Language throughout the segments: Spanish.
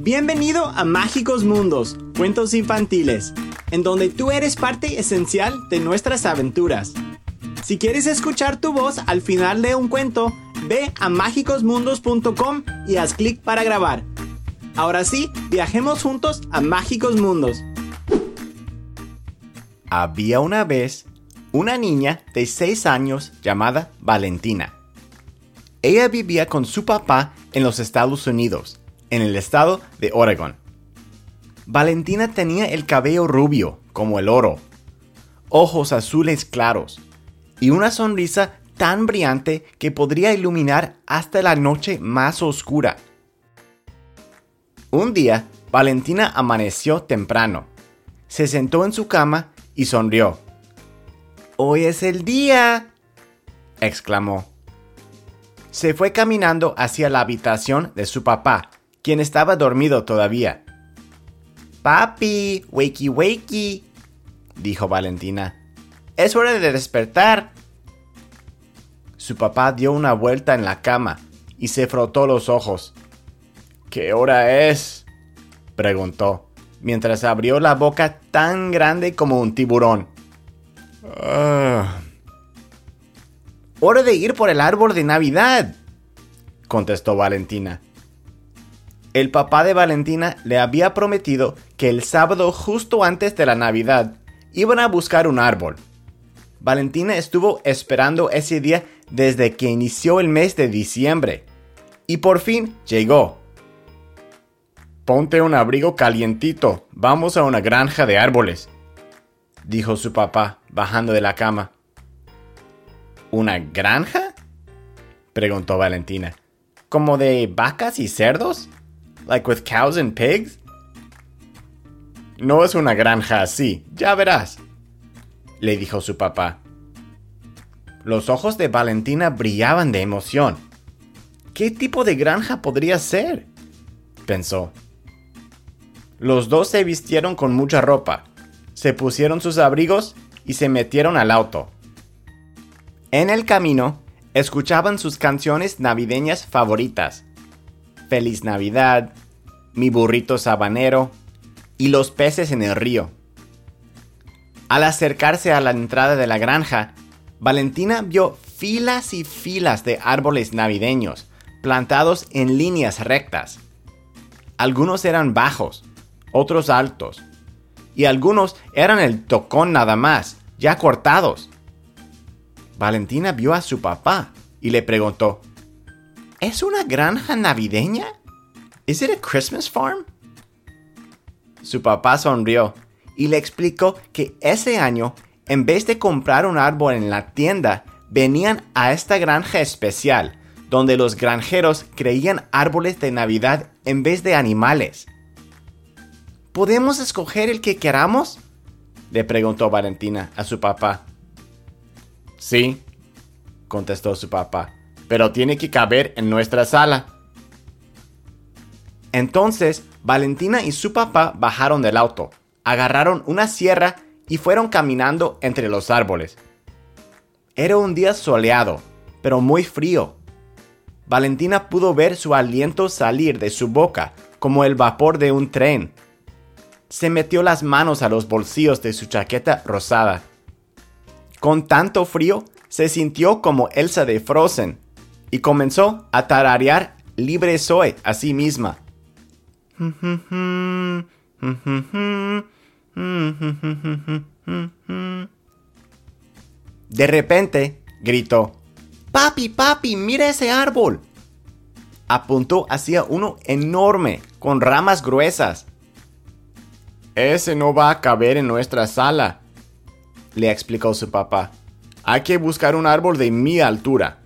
Bienvenido a Mágicos Mundos, cuentos infantiles, en donde tú eres parte esencial de nuestras aventuras. Si quieres escuchar tu voz al final de un cuento, ve a mágicosmundos.com y haz clic para grabar. Ahora sí, viajemos juntos a Mágicos Mundos. Había una vez una niña de 6 años llamada Valentina. Ella vivía con su papá en los Estados Unidos, en el estado de Oregon. Valentina tenía el cabello rubio, como el oro, ojos azules claros y una sonrisa tan brillante que podría iluminar hasta la noche más oscura. Un día, Valentina amaneció temprano. Se sentó en su cama y sonrió. «¡Hoy es el día!», exclamó. Se fue caminando hacia la habitación de su papá, quien estaba dormido todavía. «Papi, wakey wakey», dijo Valentina. «Es hora de despertar». Su papá dio una vuelta en la cama y se frotó los ojos. «¿Qué hora es?», preguntó, mientras abrió la boca tan grande como un tiburón. «Hora de ir por el árbol de Navidad», contestó Valentina. El papá de Valentina le había prometido que el sábado justo antes de la Navidad iban a buscar un árbol. Valentina estuvo esperando ese día desde que inició el mes de diciembre y por fin llegó. «Ponte un abrigo calientito, vamos a una granja de árboles», dijo su papá, bajando de la cama. «¿Una granja?», preguntó Valentina. «¿Como de vacas y cerdos? Like with cows and pigs?» «No es una granja así, ya verás», le dijo su papá. Los ojos de Valentina brillaban de emoción. «¿Qué tipo de granja podría ser?», pensó. Los dos se vistieron con mucha ropa, se pusieron sus abrigos y se metieron al auto. En el camino, escuchaban sus canciones navideñas favoritas. Feliz Navidad, Mi burrito sabanero y Los peces en el río. Al acercarse a la entrada de la granja, Valentina vio filas y filas de árboles navideños plantados en líneas rectas. Algunos eran bajos, otros altos, y algunos eran el tocón nada más, ya cortados. Valentina vio a su papá y le preguntó, «¿Es una granja navideña? Is it a Christmas farm?». Su papá sonrió y le explicó que ese año, en vez de comprar un árbol en la tienda, venían a esta granja especial, donde los granjeros creían árboles de Navidad en vez de animales. «¿Podemos escoger el que queramos?», le preguntó Valentina a su papá. «Sí», contestó su papá, «pero tiene que caber en nuestra sala». Entonces, Valentina y su papá bajaron del auto, agarraron una sierra y fueron caminando entre los árboles. Era un día soleado, pero muy frío. Valentina pudo ver su aliento salir de su boca como el vapor de un tren. Se metió las manos a los bolsillos de su chaqueta rosada. Con tanto frío, se sintió como Elsa de Frozen y comenzó a tararear Libre soy a sí misma. De repente, gritó, «¡Papi, papi, mira ese árbol!». Apuntó hacia uno enorme, con ramas gruesas. «Ese no va a caber en nuestra sala», le explicó su papá. «Hay que buscar un árbol de mi altura».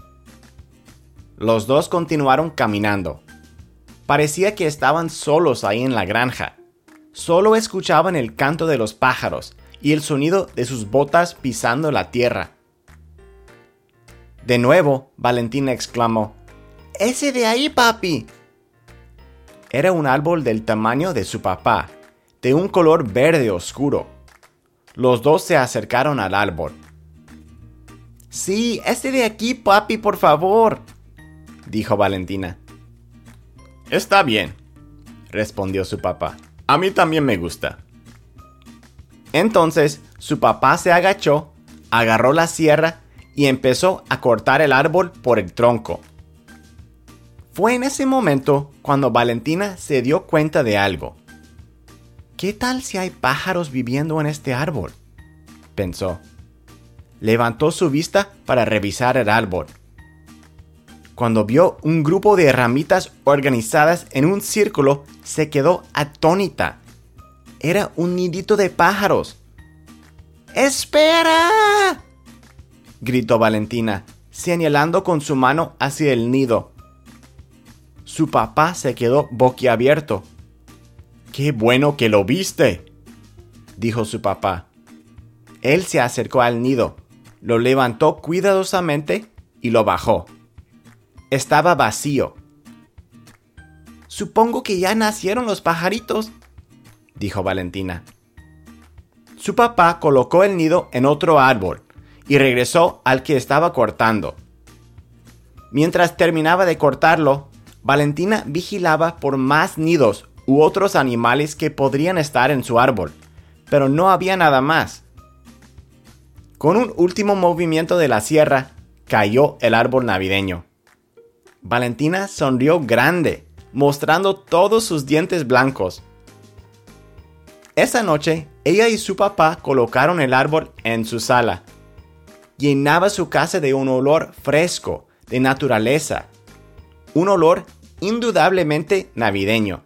Los dos continuaron caminando. Parecía que estaban solos ahí en la granja. Solo escuchaban el canto de los pájaros y el sonido de sus botas pisando la tierra. De nuevo, Valentina exclamó, «¡Ese de ahí, papi!». Era un árbol del tamaño de su papá, de un color verde oscuro. Los dos se acercaron al árbol. «Sí, ese de aquí, papi, por favor», dijo Valentina. «Está bien», respondió su papá. A mí también me gusta. Entonces, su papá se agachó, agarró la sierra y empezó a cortar el árbol por el tronco. Fue en ese momento cuando Valentina se dio cuenta de algo. ¿Qué tal si hay pájaros viviendo en este árbol?, pensó. Levantó su vista para revisar el árbol. Cuando vio un grupo de ramitas organizadas en un círculo, se quedó atónita. Era un nidito de pájaros. ¡Espera!, gritó Valentina, señalando con su mano hacia el nido. Su papá se quedó boquiabierto. ¡Qué bueno que lo viste!, dijo su papá. Él se acercó al nido, lo levantó cuidadosamente y lo bajó. Estaba vacío. «Supongo que ya nacieron los pajaritos», dijo Valentina. Su papá colocó el nido en otro árbol y regresó al que estaba cortando. Mientras terminaba de cortarlo, Valentina vigilaba por más nidos u otros animales que podrían estar en su árbol, pero no había nada más. Con un último movimiento de la sierra, cayó el árbol navideño. Valentina sonrió grande, mostrando todos sus dientes blancos. Esa noche, ella y su papá colocaron el árbol en su sala. Llenaba su casa de un olor fresco, de naturaleza. Un olor indudablemente navideño.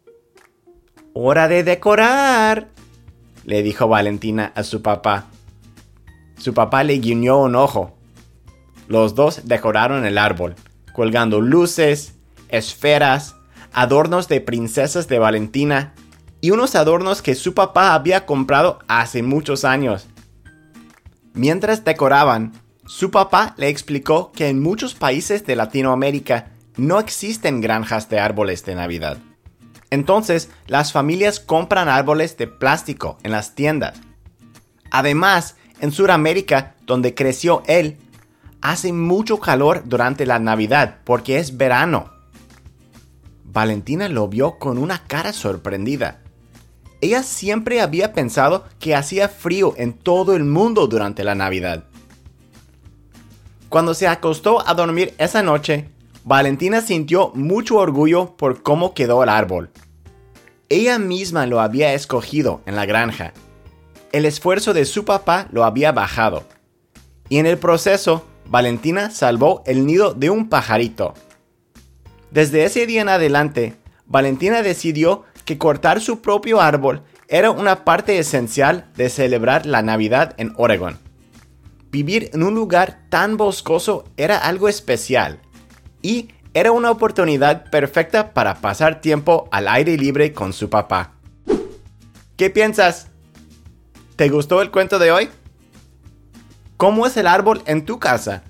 «¡Hora de decorar!», le dijo Valentina a su papá. Su papá le guiñó un ojo. Los dos decoraron el árbol, colgando luces, esferas, adornos de princesas de Valentina y unos adornos que su papá había comprado hace muchos años. Mientras decoraban, su papá le explicó que en muchos países de Latinoamérica no existen granjas de árboles de Navidad. Entonces, las familias compran árboles de plástico en las tiendas. Además, en Sudamérica, donde creció él, hace mucho calor durante la Navidad porque es verano. Valentina lo vio con una cara sorprendida. Ella siempre había pensado que hacía frío en todo el mundo durante la Navidad. Cuando se acostó a dormir esa noche, Valentina sintió mucho orgullo por cómo quedó el árbol. Ella misma lo había escogido en la granja. El esfuerzo de su papá lo había bajado. Y en el proceso, Valentina salvó el nido de un pajarito. Desde ese día en adelante, Valentina decidió que cortar su propio árbol era una parte esencial de celebrar la Navidad en Oregon. Vivir en un lugar tan boscoso era algo especial y era una oportunidad perfecta para pasar tiempo al aire libre con su papá. ¿Qué piensas? ¿Te gustó el cuento de hoy? ¿Cómo es el árbol en tu casa?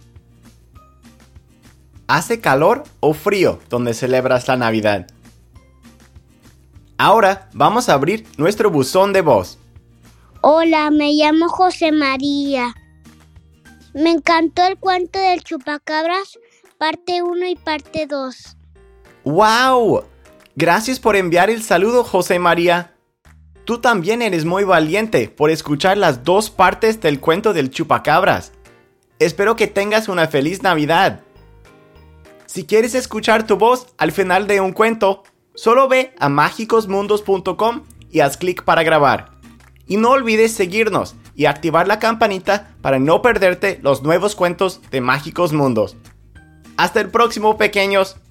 ¿Hace calor o frío donde celebras la Navidad? Ahora vamos a abrir nuestro buzón de voz. Hola, me llamo José María. Me encantó el cuento del chupacabras, parte 1 y parte 2. ¡Wow! Gracias por enviar el saludo, José María. Tú también eres muy valiente por escuchar las dos partes del cuento del chupacabras. Espero que tengas una feliz Navidad. Si quieres escuchar tu voz al final de un cuento, solo ve a mágicosmundos.com y haz clic para grabar. Y no olvides seguirnos y activar la campanita para no perderte los nuevos cuentos de Mágicos Mundos. Hasta el próximo, pequeños.